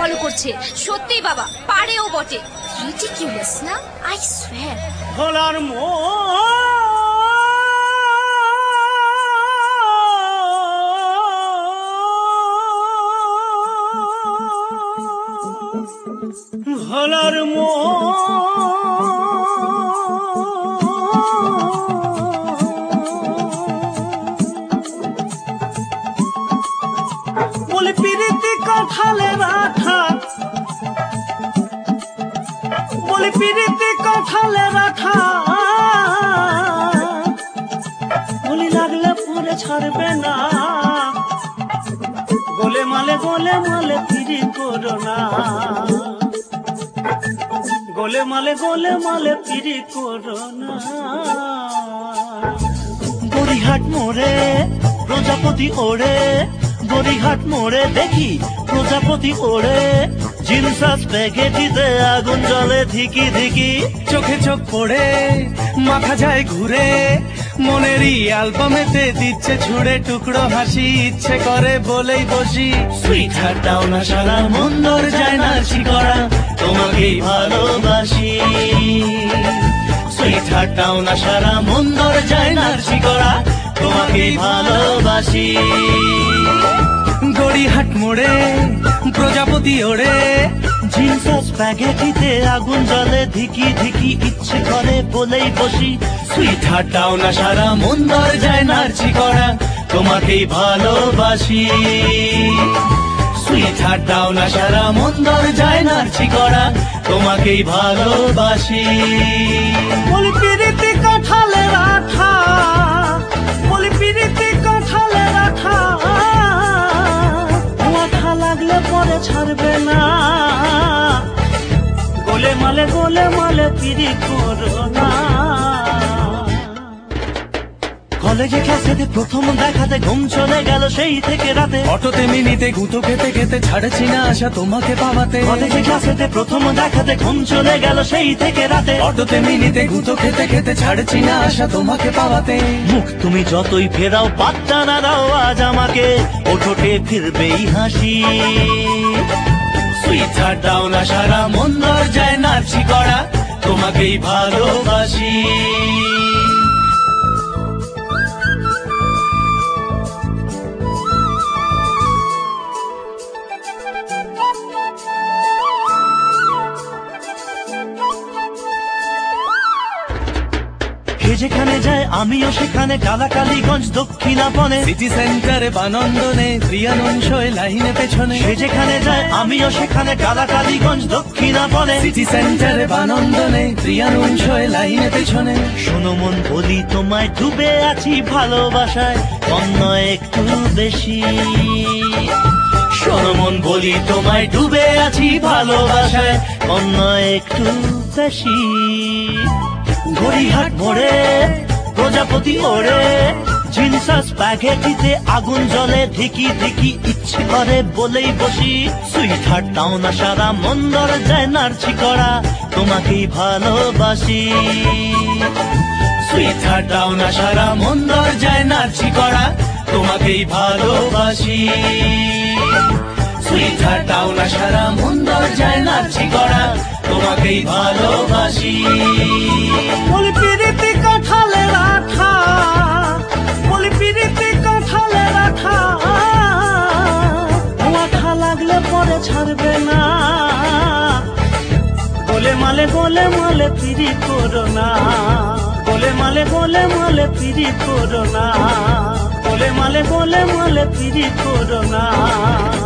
Follow করছে। সত্যি বাবা, পারেও বটে। রিডিকিউলাস না, আই সোয়্যার। ভোলার ভোলার বলে পিরিতি কাঁঠালে রাখা, বলে পিরিতি কাঁঠালে রাখা, বলি লাগলে পরে ছাড়বে না, গোলে মালে পিরি করো না, গোলে মালে পিরি করো না। গড়িহাট মোড়ে প্রজাপতি ওড়ে, গড়িহাট মোড়ে দেখি প্রজাপতি ওড়ে, জিনসাস প্যাকেটিতে আগুন জ্বলে ধিকি ধিকি, চোখে চোখ পড়ে মাথা যায় ঘুরে, মনেরই অ্যালবামেতে দিচ্ছে ছুড়ে টুকরো হাসি, ইচ্ছে করে বলেই বসি, সুইট হার্ট দাও না সারা মন্দর যায় না শিকড়া, তোমাকেই ভালোবাসি, সুইট হার্ট দাও না সারা মন্দর যায় না শিকড়া, তোমাকেই ভালোবাসি। গড়িহাট মোড়ে প্রজাপতি ওড়ে, জিনসাস প্যাকেটিতে আগুন জ্বলে ধিকি ধিকি, ইচ্ছে করে বলেই বসি, সুইট হার্ট দাও না সারা মন্দর যায় না শিকড়া, তোমাকেই ভালোবাসি, সুইট হার্ট দাও না সারা মন্দর যায় না শিকড়া, তোমাকেই ভালোবাসি। বলি পিরিতি কাঁঠালে রাখা, বলি পিরিতি কাঁঠালে রাখা, মাথা লাগলে পরে ছাড়বে না, গোলে মালে পিরি করো না। কলেজে ক্লাসেতে প্রথম দেখাতে ঘুম চলে গেল সেই থেকে রাতে, অটোতে মিনিতে গুঁতো খেতে খেতে ছাড়ছি না আশা তোমাকে পাওয়াতে, কলেজে ক্লাসেতে প্রথম দেখাতে ঘুম চলে গেল সেই থেকে রাতে, অটোতে মিনিতে গুঁতো খেতে খেতে ছাড়ছি না আশা তোমাকে পাওয়াতে, মুখ তুমি যতই ফেরাও পাত্তা না দাও আজ আমাকে, ও ঠোঁটে ফিরবেই হাসি, সুইট হার্ট দাও না সারা মন্দর যায় না শিকড়া, তোমাকেই ভালোবাসি। যেখানে যায় আমিও সেখানে, কালাকালীগঞ্জ দক্ষিণাপনে, সিটি সেন্টারে বানন্দনে, প্রিয়ানন শোয় লাইনে পেছনে, সে যেখানে যায় আমিও সেখানে, কালাকালীগঞ্জ দক্ষিণাপনে, সিটি সেন্টারে বানন্দনে, প্রিয়ানন শোয় লাইনে পেছনে, শোনো মন বলি তোমায় ডুবে আছি ভালোবাসায়, অন্য একটু বেশি, শোনো মন বলি তোমায় ডুবে আছি ভালোবাসায়, অন্য একটু বেশি। গড়িহাট মোড়ে প্রজাপতি ওড়ে, জিনসাস প্যাকেটিতে আগুন জ্বলে ধিকি ধিকি, ইচ্ছে করে বলেই বসি, সুইট হার্ট দাও না সারা মন্দর যায় না শিকড়া, তোমাকেই ভালোবাসি, সুইট হার্ট দাও না সারা মন্দর যায় না শিকড়া, তোমাকেই ভালোবাসি, সুইট হার্ট দাও না সারা মন্দর যায় না শিকড়া, তোমাকেই ভালোবাসি। বলি পিরিতি কাঁঠালে রাখা, বলি পিরিতি কাঁঠালে রাখা, মাথা লাগলে পরে ছাড়বে না, গোলে মালে পিরি করো না, গোলে মালে পিরি করো না, গোলে মালে পিরি করো না।